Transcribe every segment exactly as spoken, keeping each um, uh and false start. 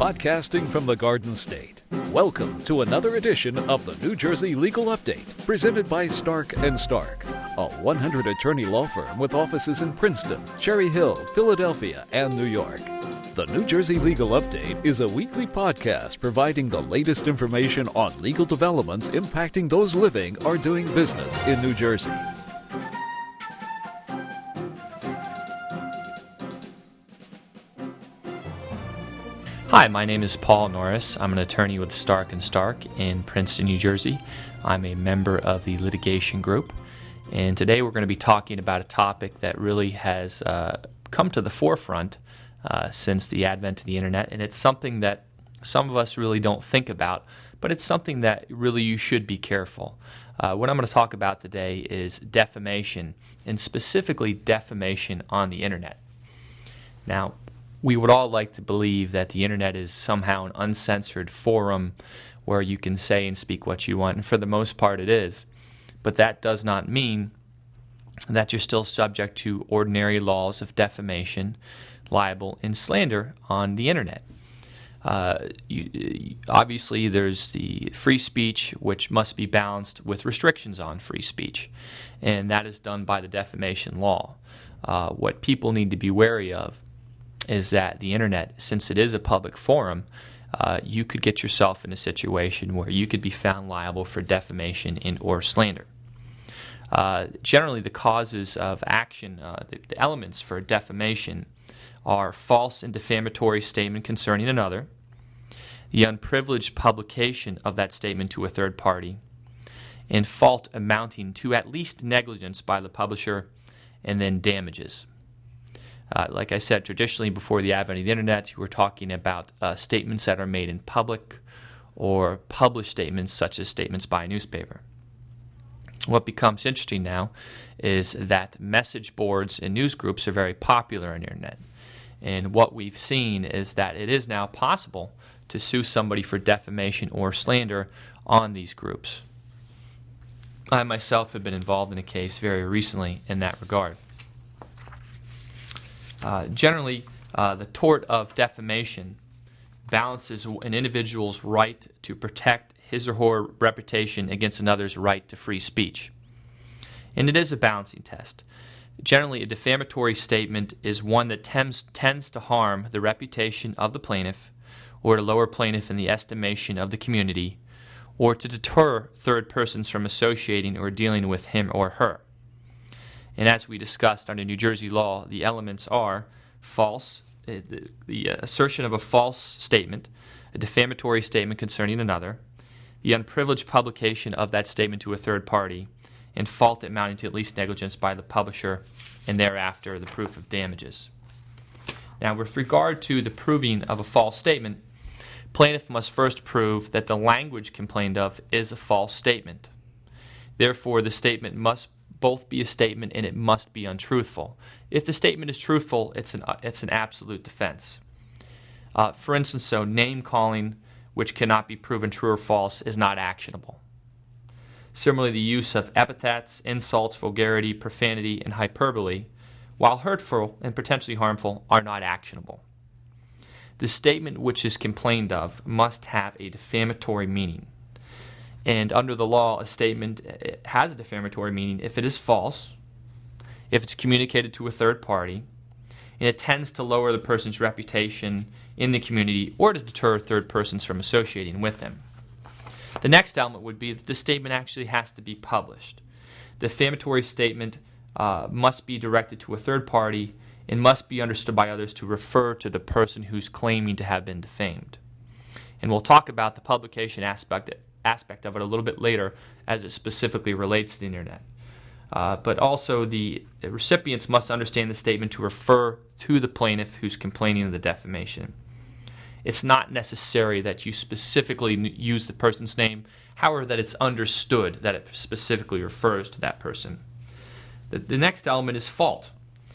Podcasting from the Garden State. Welcome to another edition of the New Jersey Legal Update, presented by Stark and Stark, a one hundred attorney law firm with offices in Princeton, Cherry Hill, Philadelphia, and New York. The New Jersey Legal Update is a weekly podcast providing the latest information on legal developments impacting those living or doing business in New Jersey. Hi, my name is Paul Norris. I'm an attorney with Stark and Stark in Princeton, New Jersey. I'm a member of the litigation group, and today we're going to be talking about a topic that really has uh, come to the forefront uh, since the advent of the internet, and it's something that some of us really don't think about, but it's something that really you should be careful. Uh, what I'm going to talk about today is defamation, and specifically defamation on the internet. Now, we would all like to believe that the internet is somehow an uncensored forum where you can say and speak what you want, and for the most part it is. But that does not mean that you're still subject to ordinary laws of defamation, libel, and slander on the internet. Uh, you, obviously, there's the free speech, which must be balanced with restrictions on free speech, and that is done by the defamation law. Uh, what people need to be wary of is that the internet, since it is a public forum, uh, you could get yourself in a situation where you could be found liable for defamation and or slander. Uh, generally, the causes of action, uh, the, the elements for defamation, are false and defamatory statement concerning another, the unprivileged publication of that statement to a third party, and fault amounting to at least negligence by the publisher, and then damages. Uh, like I said, traditionally before the advent of the internet, you were talking about uh, statements that are made in public or published statements such as statements by a newspaper. What becomes interesting now is that message boards and news groups are very popular on the internet. And what we've seen is that it is now possible to sue somebody for defamation or slander on these groups. I myself have been involved in a case very recently in that regard. Uh, generally, uh, the tort of defamation balances an individual's right to protect his or her reputation against another's right to free speech. And it is a balancing test. Generally, a defamatory statement is one that tends, tends to harm the reputation of the plaintiff or to lower plaintiff in the estimation of the community or to deter third persons from associating or dealing with him or her. And as we discussed under New Jersey law, the elements are false, uh, the, the uh, assertion of a false statement, a defamatory statement concerning another, the unprivileged publication of that statement to a third party, and fault amounting to at least negligence by the publisher, and thereafter the proof of damages. Now, with regard to the proving of a false statement, plaintiff must first prove that the language complained of is a false statement. Therefore, the statement must both be a statement and it must be untruthful. If the statement is truthful, it's an, uh, it's an absolute defense. Uh, for instance, so name-calling, which cannot be proven true or false, is not actionable. Similarly, the use of epithets, insults, vulgarity, profanity, and hyperbole, while hurtful and potentially harmful, are not actionable. The statement which is complained of must have a defamatory meaning. And under the law, a statement has a defamatory meaning if it is false, if it's communicated to a third party, and it tends to lower the person's reputation in the community or to deter third persons from associating with him. The next element would be that the statement actually has to be published. The defamatory statement uh, must be directed to a third party and must be understood by others to refer to the person who's claiming to have been defamed. And we'll talk about the publication aspect aspect of it a little bit later as it specifically relates to the internet. Uh, but also the recipients must understand the statement to refer to the plaintiff who's complaining of the defamation. It's not necessary that you specifically use the person's name, however that it's understood that it specifically refers to that person. The, the next element is fault.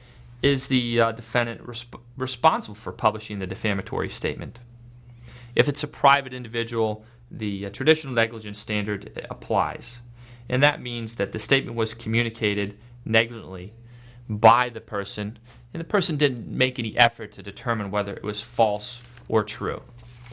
Is the uh, defendant resp- responsible for publishing the defamatory statement? If it's a private individual, the uh, traditional negligence standard applies. And that means that the statement was communicated negligently by the person, and the person didn't make any effort to determine whether it was false or true.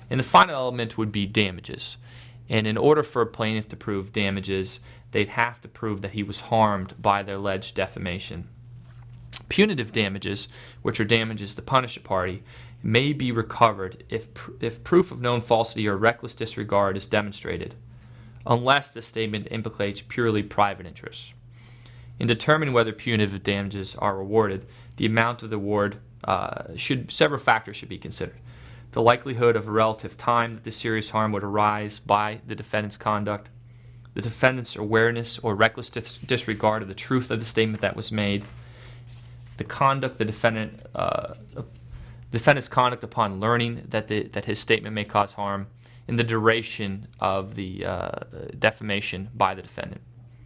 And the final element would be damages. And in order for a plaintiff to prove damages, they'd have to prove that he was harmed by the alleged defamation. Punitive damages, which are damages to punish a party, may be recovered if pr- if proof of known falsity or reckless disregard is demonstrated, unless the statement implicates purely private interests. In determining whether punitive damages are awarded, the amount of the award uh, should several factors should be considered. The likelihood of a relative time that the serious harm would arise by the defendant's conduct, the defendant's awareness or reckless dis- disregard of the truth of the statement that was made, the conduct the defendant uh, defendant's conduct upon learning that the, that his statement may cause harm, and the duration of the uh, defamation by the defendant.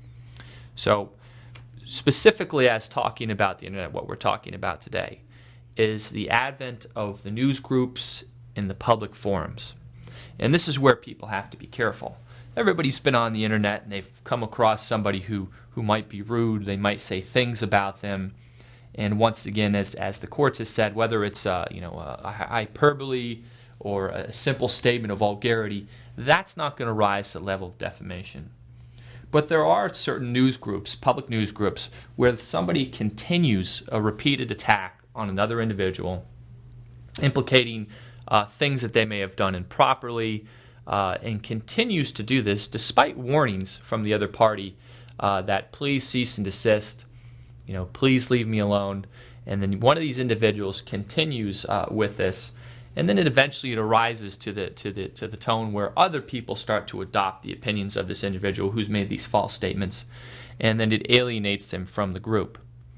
So, specifically as talking about the internet, what we're talking about today is the advent of the news groups and the public forums. And this is where people have to be careful. Everybody's been on the internet and they've come across somebody who, who might be rude. They might say things about them. And once again, as as the courts have said, whether it's uh, you know a, a hyperbole or a simple statement of vulgarity, that's not going to rise to the level of defamation. But there are certain news groups, public news groups, where somebody continues a repeated attack on another individual, implicating uh, things that they may have done improperly, uh, and continues to do this despite warnings from the other party uh, that please cease and desist, you know, please leave me alone. And then one of these individuals continues uh, with this, and then it eventually it arises to the to the to the tone where other people start to adopt the opinions of this individual who's made these false statements, and then it alienates them from the group.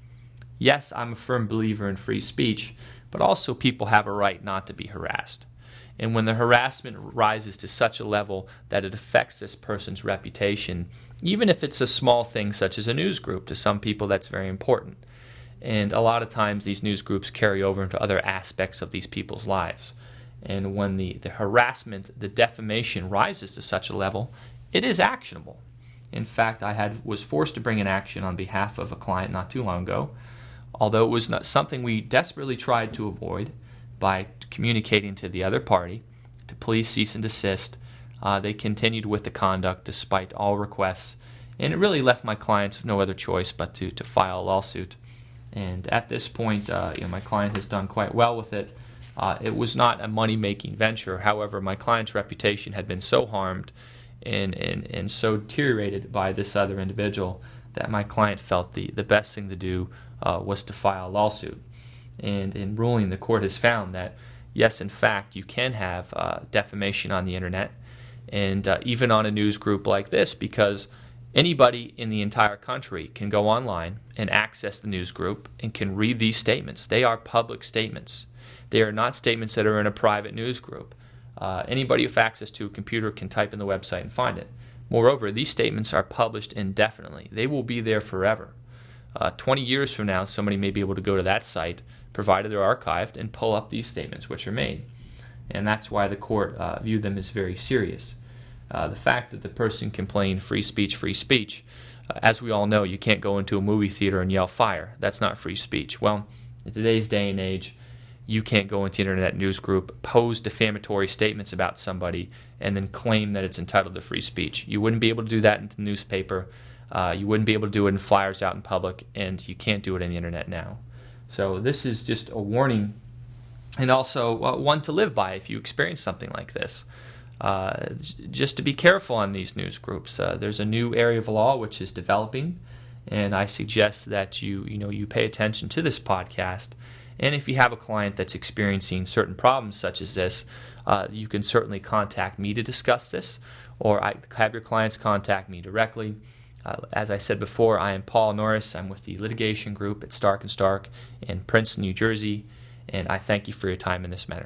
Yes, I'm a firm believer in free speech, but also people have a right not to be harassed. And when the harassment rises to such a level that it affects this person's reputation, even if it's a small thing such as a news group, to some people that's very important. And a lot of times these news groups carry over into other aspects of these people's lives. And when the, the harassment, the defamation rises to such a level, it is actionable. In fact, I had was forced to bring an action on behalf of a client not too long ago, although it was not something we desperately tried to avoid by communicating to the other party to please cease and desist. Uh, they continued with the conduct despite all requests, and it really left my clients with no other choice but to, to file a lawsuit. And at this point, uh, you know, my client has done quite well with it. Uh, it was not a money-making venture. However, my client's reputation had been so harmed and, and, and so deteriorated by this other individual that my client felt the, the best thing to do uh, was to file a lawsuit. And in ruling, the court has found that, yes, in fact, you can have uh, defamation on the internet, and uh, even on a news group like this, because anybody in the entire country can go online and access the news group and can read these statements. They are public statements. They are not statements that are in a private news group. Uh, anybody with access to a computer can type in the website and find it. Moreover, these statements are published indefinitely. They will be there forever. Uh, twenty years from now, somebody may be able to go to that site, provided they're archived, and pull up these statements which are made. And that's why the court uh, viewed them as very serious. Uh, the fact that the person complained free speech, free speech, uh, as we all know, you can't go into a movie theater and yell fire. That's not free speech. Well, in today's day and age, you can't go into an internet news group, pose defamatory statements about somebody, and then claim that it's entitled to free speech. You wouldn't be able to do that in the newspaper. Uh, you wouldn't be able to do it in flyers out in public, and you can't do it on the internet now. So this is just a warning, and also uh, one to live by if you experience something like this. Uh, just to be careful on these news groups. Uh, there's a new area of law which is developing, and I suggest that you you know you pay attention to this podcast. And if you have a client that's experiencing certain problems such as this, uh, you can certainly contact me to discuss this, or I have your clients contact me directly. Uh, as I said before, I am Paul Norris. I'm with the litigation group at Stark and Stark in Princeton, New Jersey, and I thank you for your time in this matter.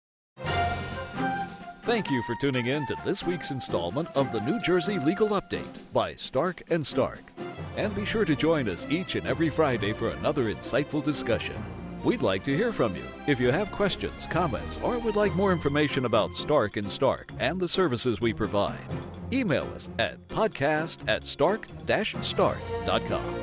Thank you for tuning in to this week's installment of the New Jersey Legal Update by Stark and Stark. And be sure to join us each and every Friday for another insightful discussion. We'd like to hear from you. If you have questions, comments, or would like more information about Stark and Stark and the services we provide, email us at podcast at stark dash stark dot com.